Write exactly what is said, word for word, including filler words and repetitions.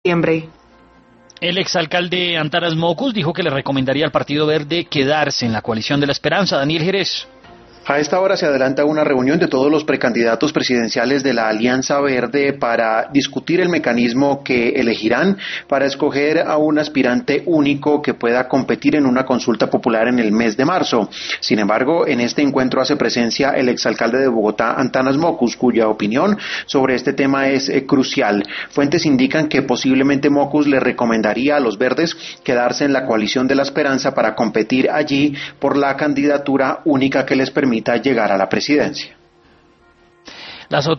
septiembre. El exalcalde Antanas Mockus dijo que le recomendaría al Partido Verde quedarse en la coalición de la esperanza. Daniel Jerez. A esta hora se adelanta una reunión de todos los precandidatos presidenciales de la Alianza Verde para discutir el mecanismo que elegirán para escoger a un aspirante único que pueda competir en una consulta popular en el mes de marzo. Sin embargo, en este encuentro hace presencia el exalcalde de Bogotá, Antanas Mockus, cuya opinión sobre este tema es eh, crucial. Fuentes indican que posiblemente Mockus le recomendaría a los verdes quedarse en la coalición de la esperanza para competir allí por la candidatura única que les permita llegar a la presidencia. Las